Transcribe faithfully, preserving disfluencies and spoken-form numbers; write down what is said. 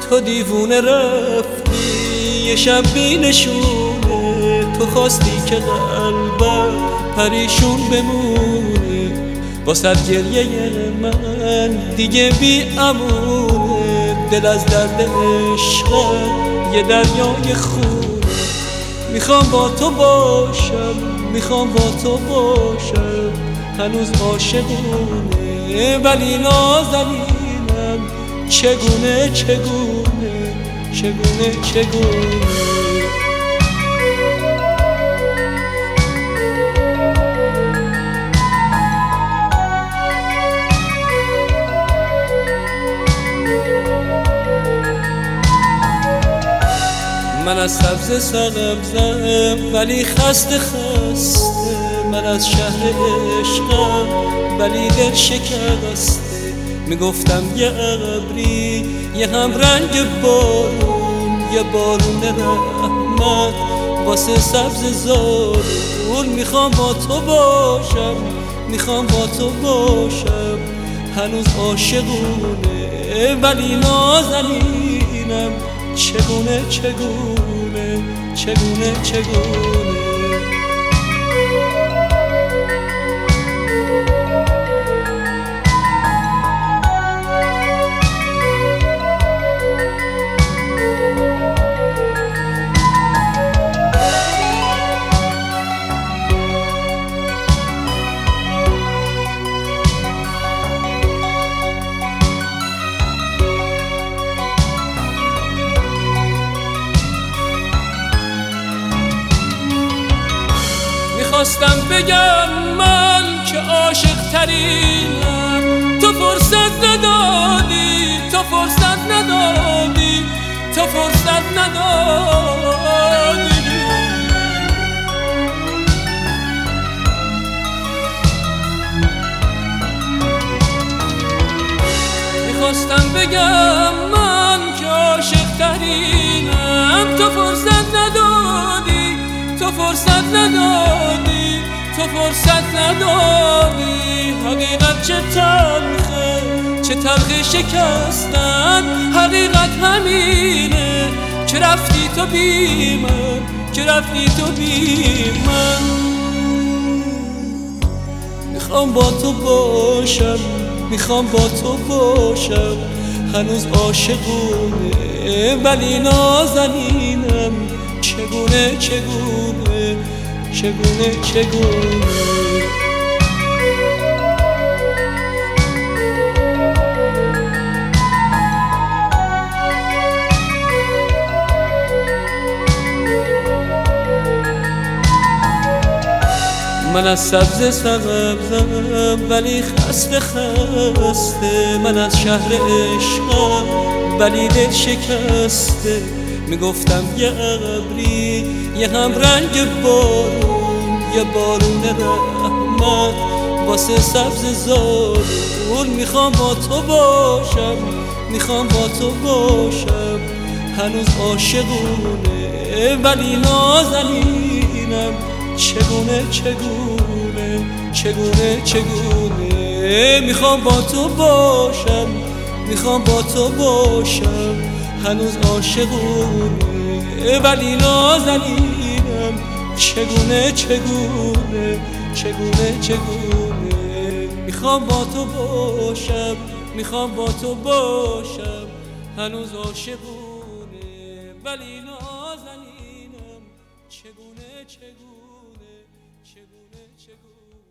تو دیوونه رفتی یه شب بی نشونه، تو خواستی که قلبم پریشون بمونه، واسه گریه من دیگه بی امونه، دل از درد عشق یه دریای خونه. میخوام با تو باشم، میخوام با تو باشم، هنوز عاشقونه ولی نازنینم، چگونه چگونه چگونه چگونه. من از سبز سبزم ولی خسته خسته، من از شهر عشقم ولی دل شکسته، میگفتم یه ابری یه هم رنگ بارون، یه بارون رحمت واسه سبز زارون. میخوام با تو باشم، میخوام با تو باشم، هنوز عاشقونه ولی نازنینم، چگونه چگونه چگونه چگونه. خواستم بگم من که عاشق ترینم، تو فرصت ندادی، تو فرصت ندادی، تو فرصت ندادی. میخواستم بگم من که عاشق ترینم، تو فرصت ندادی، تو فرصت ندادی، تو فرصت ندادی. حقیقت چه تلخه، چه تلخه شکستن، حقیقت همینه که رفتی تو بی من، که رفتی تو بی من. میخوام با تو باشم، میخوام با تو باشم، هنوز عاشقونه ولی نازنینم، چگونه چگونه چگونه چگونه. من از سبز سبزم ولی خسته خسته، من از شهر عشقم ولی دل شکسته، میگفتم یه ابری یه هم رنگ بارون، یه بارون رحمت واسه سبز زارون. میخوام با تو باشم، میخوام با تو باشم، هنوز عاشقونه ولی نازنینم، چگونه چگونه چگونه چگونه. میخوام با تو باشم، میخوام با تو باشم، هنوز عاشقونه ولی نازنینم، چگونه چگونه چگونه چگونه. میخوام با تو باشم، میخوام با تو باشم، هنوز عاشقونه ولی نازنینم، چگونه چگونه چگونه چگونه.